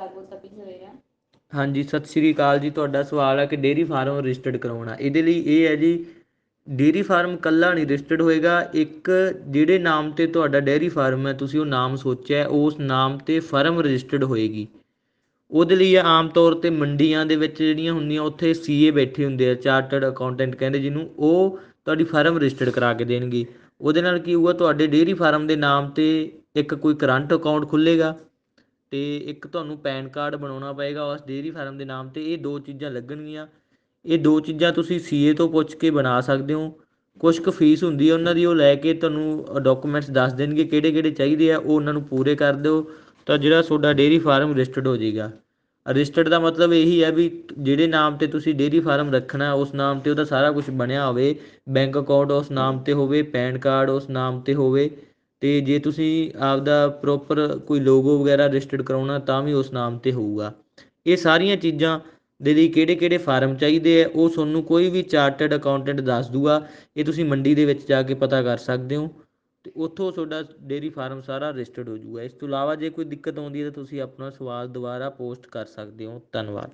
ਹਾਂਜੀ, ਸਤਿ ਸ਼੍ਰੀ ਅਕਾਲ ਜੀ। ਤੁਹਾਡਾ ਸਵਾਲ ਹੈ ਕਿ ਡੇਅਰੀ ਫਾਰਮ ਰਜਿਸਟਰਡ ਕਰਵਾਉਣਾ। ਇਹਦੇ ਲਈ ਇਹ ਹੈ ਜੀ, ਡੇਅਰੀ ਫਾਰਮ ਇਕੱਲਾ ਨਹੀਂ ਰਜਿਸਟਰਡ ਹੋਏਗਾ। ਇੱਕ ਜਿਹੜੇ ਨਾਮ 'ਤੇ ਤੁਹਾਡਾ ਡੇਅਰੀ ਫਾਰਮ ਹੈ, ਤੁਸੀਂ ਉਹ ਨਾਮ ਸੋਚਿਆ, ਉਸ ਨਾਮ 'ਤੇ ਫਰਮ ਰਜਿਸਟਰਡ ਹੋਏਗੀ। ਉਹਦੇ ਲਈ ਆਮ ਤੌਰ 'ਤੇ ਮੰਡੀਆਂ ਦੇ ਵਿੱਚ ਜਿਹੜੀਆਂ ਹੁੰਦੀਆਂ, ਉੱਥੇ ਸੀਏ ਬੈਠੇ ਹੁੰਦੇ ਆ, ਚਾਰਟਰਡ ਅਕਾਊਂਟੈਂਟ ਕਹਿੰਦੇ ਜਿਹਨੂੰ, ਉਹ ਤੁਹਾਡੀ ਫਰਮ ਰਜਿਸਟਰਡ ਕਰਾ ਕੇ ਦੇਣਗੇ। ਉਹਦੇ ਨਾਲ ਕੀ ਹੋਊਗਾ, ਤੁਹਾਡੇ ਡੇਅਰੀ ਫਾਰਮ ਦੇ ਨਾਮ 'ਤੇ ਇੱਕ ਕੋਈ ਕਰੰਟ ਅਕਾਊਂਟ ਖੁੱਲ੍ਹੇਗਾ ਅਤੇ ਇੱਕ ਤੁਹਾਨੂੰ ਪੈਨ ਕਾਰਡ ਬਣਾਉਣਾ ਪਏਗਾ ਉਸ ਡੇਅਰੀ ਫਾਰਮ ਦੇ ਨਾਮ 'ਤੇ। ਇਹ ਦੋ ਚੀਜ਼ਾਂ ਲੱਗਣਗੀਆਂ। ਇਹ ਦੋ ਚੀਜ਼ਾਂ ਤੁਸੀਂ ਸੀਏ ਤੋਂ ਪੁੱਛ ਕੇ ਬਣਾ ਸਕਦੇ ਹੋ। ਕੁਛ ਕੁ ਫੀਸ ਹੁੰਦੀ ਹੈ ਉਹਨਾਂ ਦੀ, ਉਹ ਲੈ ਕੇ ਤੁਹਾਨੂੰ ਡਾਕੂਮੈਂਟਸ ਦੱਸ ਦੇਣਗੇ ਕਿਹੜੇ ਕਿਹੜੇ ਚਾਹੀਦੇ ਆ, ਉਹ ਉਹਨਾਂ ਨੂੰ ਪੂਰੇ ਕਰ ਦਿਓ ਤਾਂ ਜਿਹੜਾ ਤੁਹਾਡਾ ਡੇਅਰੀ ਫਾਰਮ ਰਜਿਸਟਰਡ ਹੋ ਜਾਏਗਾ। ਰਜਿਸਟਰਡ ਦਾ ਮਤਲਬ ਇਹੀ ਹੈ ਵੀ ਜਿਹੜੇ ਨਾਮ 'ਤੇ ਤੁਸੀਂ ਡੇਅਰੀ ਫਾਰਮ ਰੱਖਣਾ, ਉਸ ਨਾਮ 'ਤੇ ਉਹਦਾ ਸਾਰਾ ਕੁਛ ਬਣਿਆ ਹੋਵੇ, ਬੈਂਕ ਅਕਾਊਂਟ ਉਸ ਨਾਮ 'ਤੇ ਹੋਵੇ, ਪੈਨ ਕਾਰਡ ਉਸ ਨਾਮ 'ਤੇ ਹੋਵੇ, ਅਤੇ ਜੇ ਤੁਸੀਂ ਆਪਦਾ ਪ੍ਰੋਪਰ ਕੋਈ ਲੋਗੋ ਵਗੈਰਾ ਰਜਿਸਟਰਡ ਕਰਾਉਣਾ ਤਾਂ ਵੀ ਉਸ ਨਾਮ 'ਤੇ ਹੋਊਗਾ। ਇਹ ਸਾਰੀਆਂ ਚੀਜ਼ਾਂ ਦੇ ਲਈ ਕਿਹੜੇ ਕਿਹੜੇ ਫਾਰਮ ਚਾਹੀਦੇ ਆ, ਉਹ ਤੁਹਾਨੂੰ ਕੋਈ ਵੀ ਚਾਰਟਰਡ ਅਕਾਊਂਟੈਂਟ ਦੱਸ ਦੂਗਾ। ਇਹ ਤੁਸੀਂ ਮੰਡੀ ਦੇ ਵਿੱਚ ਜਾ ਕੇ ਪਤਾ ਕਰ ਸਕਦੇ ਹੋ ਅਤੇ ਉੱਥੋਂ ਤੁਹਾਡਾ ਡੇਅਰੀ ਫਾਰਮ ਸਾਰਾ ਰਜਿਸਟਰਡ ਹੋ ਜੂਗਾ। ਇਸ ਤੋਂ ਇਲਾਵਾ ਜੇ ਕੋਈ ਦਿੱਕਤ ਆਉਂਦੀ ਹੈ ਤਾਂ ਤੁਸੀਂ ਆਪਣਾ ਸਵਾਲ ਦੁਬਾਰਾ ਪੋਸਟ ਕਰ ਸਕਦੇ ਹੋ। ਧੰਨਵਾਦ।